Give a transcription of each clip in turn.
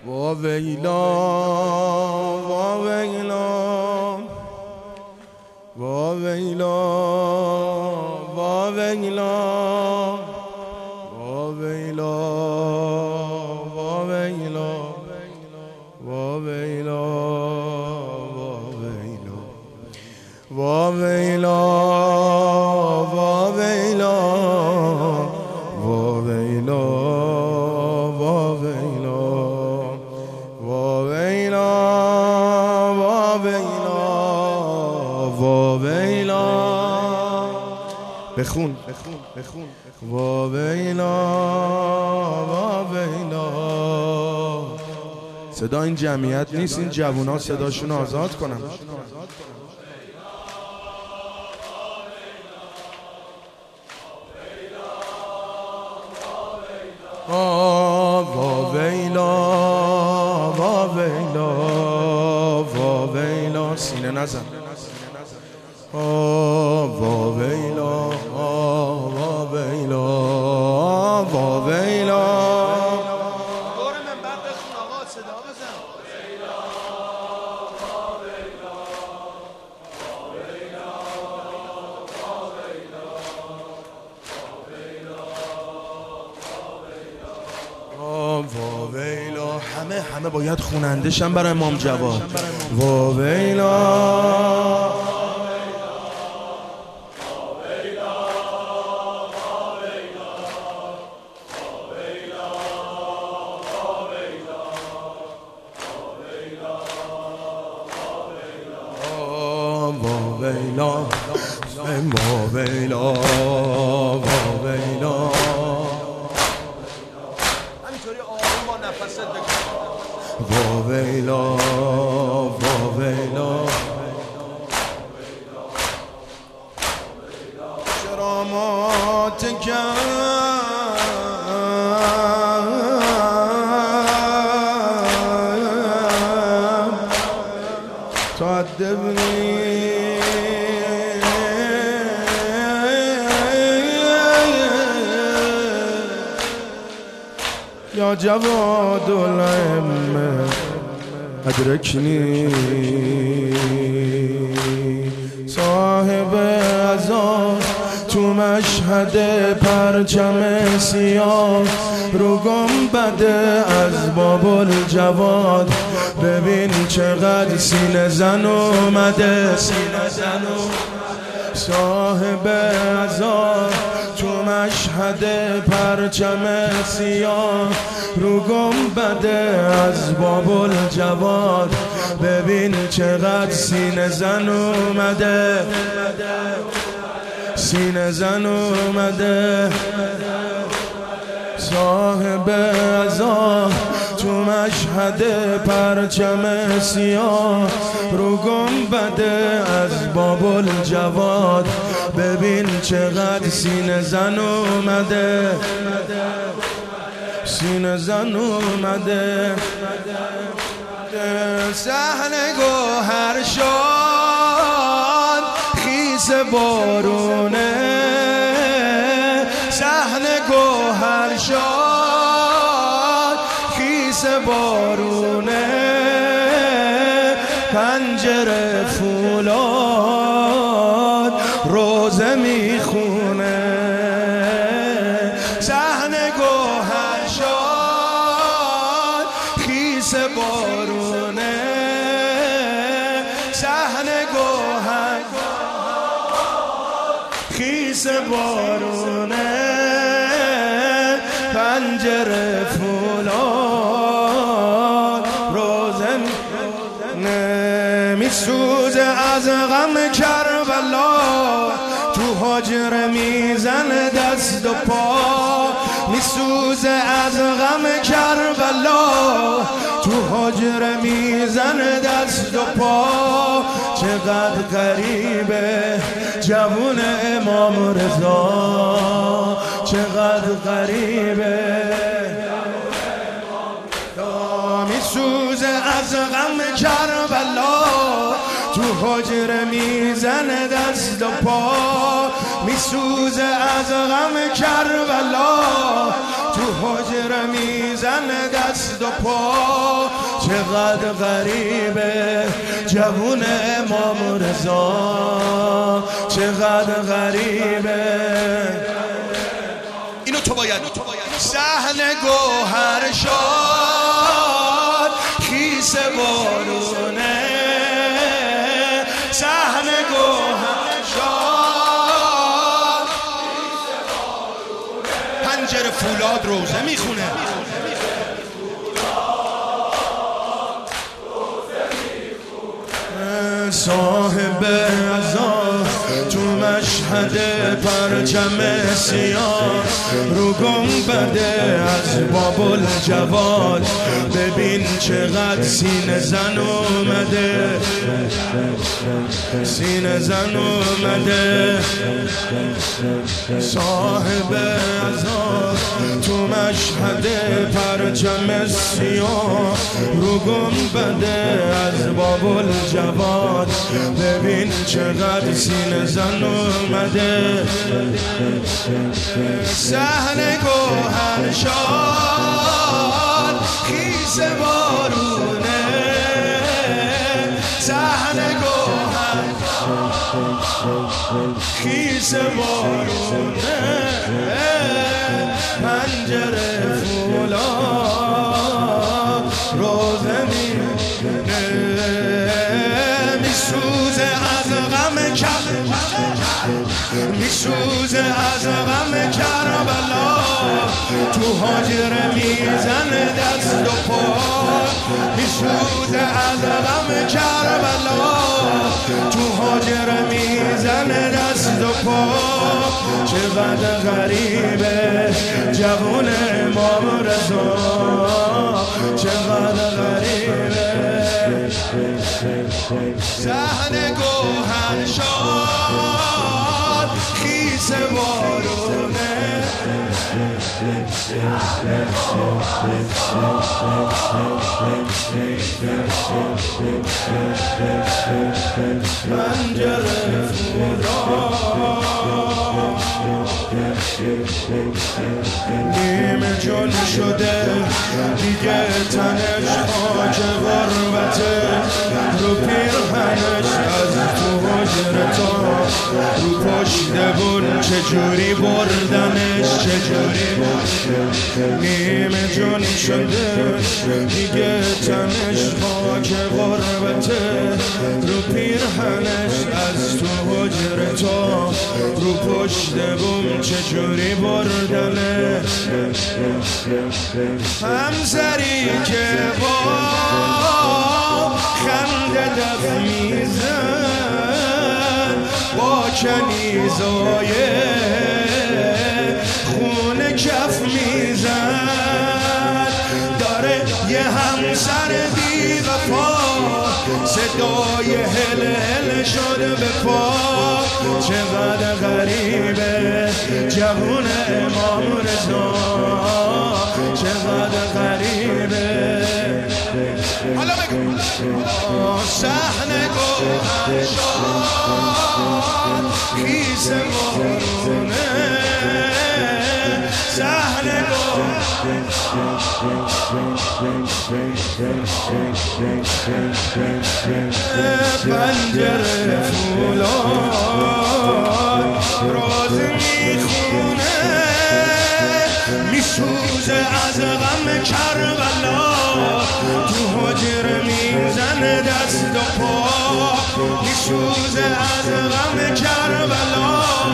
وا ویلا وا ویلا وا ویلا وا ویلا وا ویلا وا ویلا وا ویلا وا ویلا وا ویلا وا ویلا وا ویلا وا ویلا وا ویلا وا ویلا بخون وا ویلا وا ویلا. صدا این جمعیت نیست، این جوونا صداشون آزاد کنن. وا ویلا وا ویلا وا ویلا سینه نزن. وا ویلا وا ویلا وا ویلا. دور منبر بخون آقا، صدا بزن. وا ویلا همه باید خوننده شن برای امام جواد. وا ویلا وا ویلا وا ویلا وا ویلا. همینطوری آروم با نفست بکن. وا ویلا وا ویلا. شرامات تعذبني يا جواد الأئمة أدركني صاحب عزا تو مشهد پرچم سیاه رو گنبد از باب الجواد. ببین چقدر سینه زن اومده، صاحب عزا تو مشهد پرچم سیاه رو گنبد از باب الجواد. ببین چقدر سینه زن اومده، سینه زن اومده. صاحب عزا تو مشهد پرچم سیاه رو گنبد از باب الجواد. ببین چقدر سینه زن اومده، سینه زن اومده. صحن گوهر شد خیس بارونه، صحن گوهر شد خیس بارونه. پنجره فولاد روزه میخونه، صحن گوهر شد خیس بارونه. صحن گوهر خیس بارونه. پنجره فولاد روزه میسوزه از غم کربلا. تو حجره میزنه دست و پا، میسوزه از غم کربلا. تو حجره میزنه دست و پا. چقدر غریبه جوون امام رضا، چقدر غریبه. میسوزه از غم کربلا. تو حجره میزنه دست و پا. میسوزه از غم کربلا. تو حجره میزنه دست و پا. چقدر غریبه جوون امام رضا، چقدر غریبه. اینو تو باید صحن گوهر شاد خیس بارونه، صحن گوهر شاد پنجره فولاد روزه میخونه. صاحب عزا تو مشهد پرچم سیاه، رو گنبد از بابل جواد ببین چقدر سینه زن اومده، سینه زن اومده. صاحب عزا تو مشهد پرچم سیاه، رو گنبد از بابل جواد ببین چقدر سینه زن اومده. صحن گوهر شاد خیس بارونه، صحن گوهر خیس بارونه، پنجره فولاد روزه میخونه، میسوزه از غم میسوزه از غم کربلا، تو حاجره میزنه دست و پا، میسوزه از غم کربلا، تو حاجره میزنه دست و پا. چقدر غریبه جوون امام رضا، چقدر غریبه. صحن گوهر شاد خیس بارونه، پنجره فولاد نیمه جون شده دیگه تنش خاک غربته، رو پیرهنش از تو حجره تا رو پشت بون چجوری بردنش، چجوری نیمه جون شده دیگه تنش خاک غربته، رو پیرهنش از تو حجره تا رو پشت بون چجوری بردنه. همسری که با خنده دف میزن، با کنیزای خون کف میزن، داره یه همسر بی وفا صدای هل هل شده به پا. چقدر غریبه جوون امام رضا، چقدر غریبه. حالا بگو صحن گوهر شاد خیس بارونه، صحن پنجره فولاد روز میخونه، میسوزه از غم کربلا، تو حجره میزنه دست و پا، میسوزه از غم کربلا.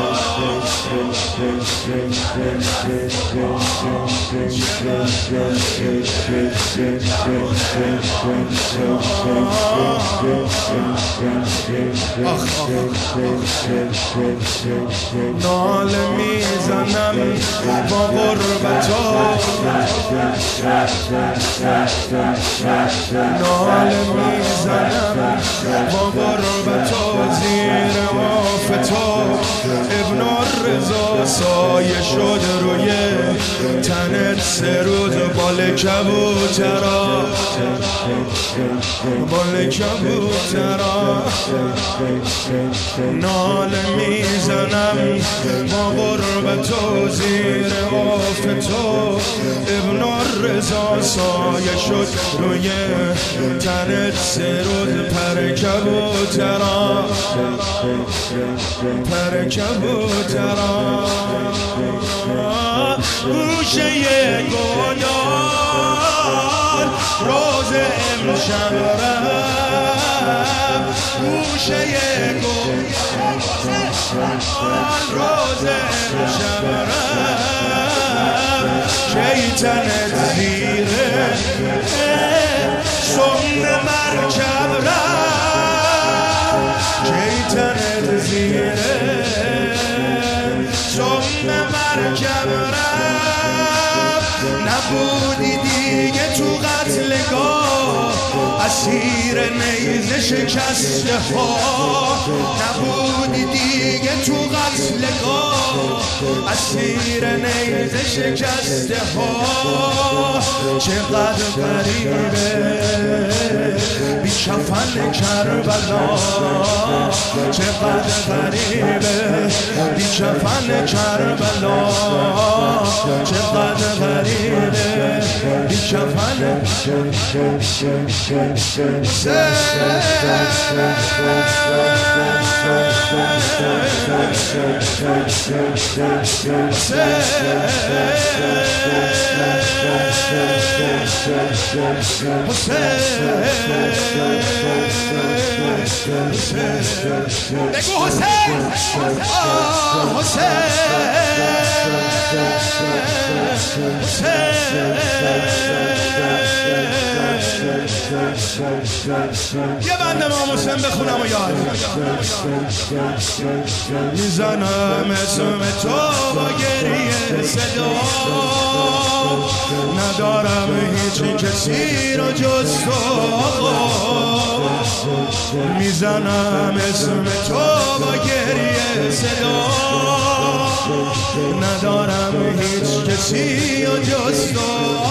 نال میزنم با غربتا، نال میزنم با غربتا، زیر آفتاب ابن الرضا سایه شد روی تنت 3 روز بال کبوترا. بال کبوترا ناله میزنم با غربت و زیر آف تو ابن الرضا سایه شد روی تنت سه روز پر کبوترا پر کبوترا گوشه گلان روز امشب رفت گوشه گلان روز امشب رفت شیطنت زیره سم مرکب رفت شیطنت زیره سم مرکب رفت نبودی دیگه تو قتلگاه اسیر نیزه شکسته ها نبودی دیگه تو قتلگاه اسیر نیزه شکسته ها چقدر غریبه بی کفن کربلا چقدر غریبه بی کفن کربلا چقدر غریبه بی کفن بگو حسین یه بنده امام حسین بخونم و یاد میزنم اسم تو با گریه صدا ندارم هیچ کسی رو جز تو میزنم اسم تو با گریه صدا ندارم هیچ کسی رو جز تو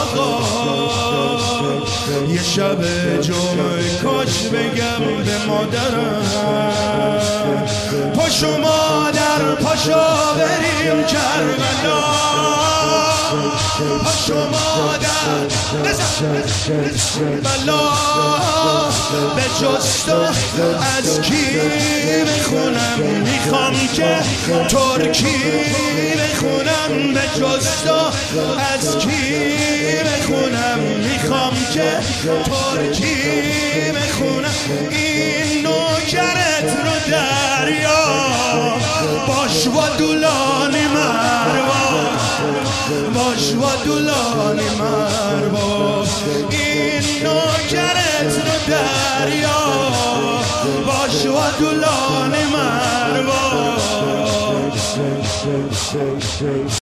یه شب جمعه کاش بگم به مادرم پاشو مادر پاشو بریم کربلا پاشو مادر بلا به جز تو از کی بخونم میخوام که ترکی بخونم به جز تو از کی بخونم میخوام که ترکی بخونم این نوکرت رو دریا باش و دولانی مرواز باش و دولانی مرواز این نوکرت رو دریا باش و دولانی مرواز